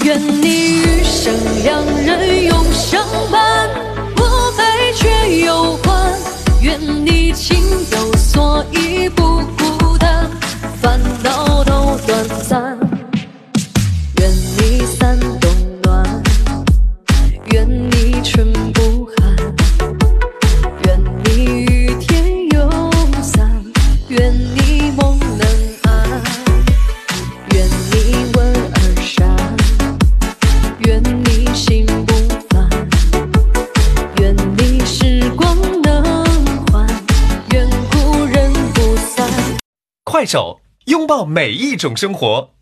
愿你余生两人永相伴，不悲却有欢。愿你情有所依不孤单，烦恼都短暂。愿你三冬暖，愿你春不寒，愿你雨天有伞，愿你梦能安，愿你问儿善，愿你心不烦，愿你时光能还，愿故人不散。 快手，拥抱每一种生活。